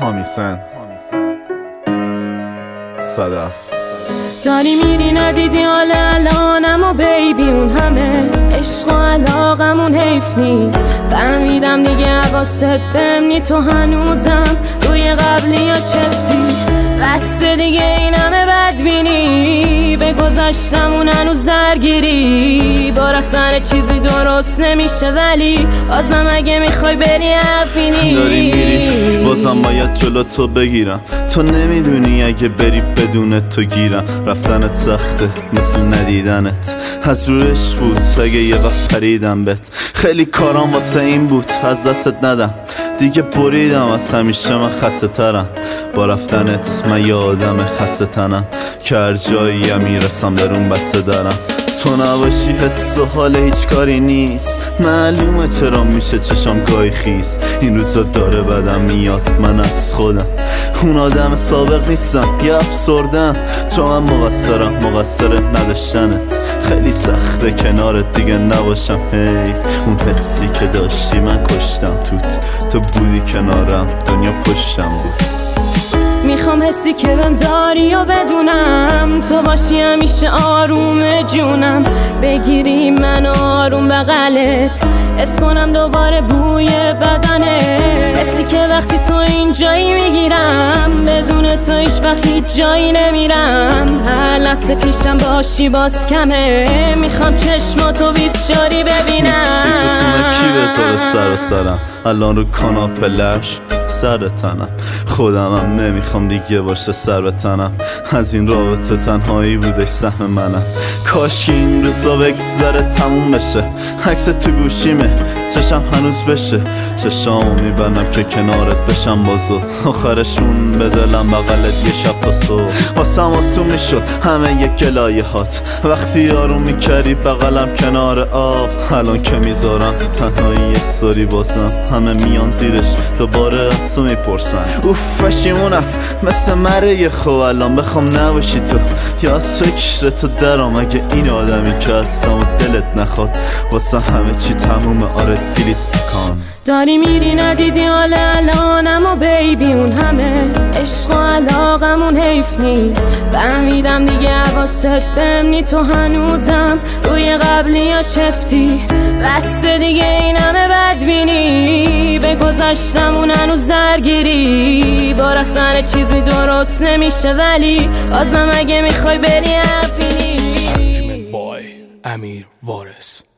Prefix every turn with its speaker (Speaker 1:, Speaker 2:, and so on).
Speaker 1: هامیسن صدف
Speaker 2: داری میری ندیدی حال الانم و بیبی اون همه عشق و علاقمون حیف نی فهمیدم دیگه حواست بمنی تو هنوزم روی قبلی یا چفتی بس دیگه این همه بدبینی به گذشتمون هنوز درگیری با رفتن چیزی درست نمیشه ولی بازم اگه میخوای بری عفینی
Speaker 3: داری میری بازم باید جلو تو بگیرم تو نمیدونی اگه بری بدون تو گیرم رفتنت سخته مثل ندیدنت از رو عشق بود اگه یه وقت پریدم بهت خیلی کارام واسه این بود از دستت ندم دیگه بریدم از همیشه من خسته ترم با رفتنت من یه آدم خسته تنم که هر جایی میرسم درون بسته دارم تو نباشی حس و حال هیچ کاری نیست معلومه چرا میشه چشام گاهی خیس این روزا داره بدم میاد من از خودم اون آدم سابق نیستم یه افسردم چون من مقصر نداشتنت خیلی سخته کنارت دیگه نباشم حیف اون حسی که داشتی من کشتم تو بودی کنارم دنیا پشتم بود
Speaker 2: میخوام حسی که بهم داری و بدونم تو باشی همیشه آروم جونم بگیری من آروم بغلت حس کنم دوباره بوی بدنت حسی که وقتی تو اینجایی میگیرم بدون تو هیچ وقت هیچ جایی نمیرم هر لحظه پیشم باشی باز کمه میخوام چشماتو 24 ببینم
Speaker 3: کی بذاره سر و سرم الان رو کاناپه لش سر تنم خودمم نمیخوام دیگه باشه سر به تنم از این رابطه تنهایی بودش سهم منم کاش این روزا بگذره تموم بشه عکس تو گوشیمه چشم هنوز بشه چشامو میبندم که کنارت بشم بازو آخرشون به دلم بغلت یه شب تا صبح واسم آسون میشد همه یک گلایه هات وقتی آروم میکردی بغلم کنار آب الان که میذارم تنهایی یه سوری بازم همه میان زیرش دوباره از تو میپرسن اوف پشیمونم مثل مره خوب الان بخوام نباشی تو یا از فکر تو درام اگه این آدمی که هستم و دلت نخواد واسه همه چی تمومه آره دیلیت کن
Speaker 2: داری میری ندیدی حال الانم و بیبی اون همه عشق و علاقمون حیف نی فهمیدم دیگه حواست بمنی تو هنوزم روی قبلی یا چفتی بس دیگه این همه بدبینی به گذشتمون هنوز درگیری با رفتن چیزی درست نمیشه ولی بازم اگه میخوای بری عفینی
Speaker 4: امیر وارث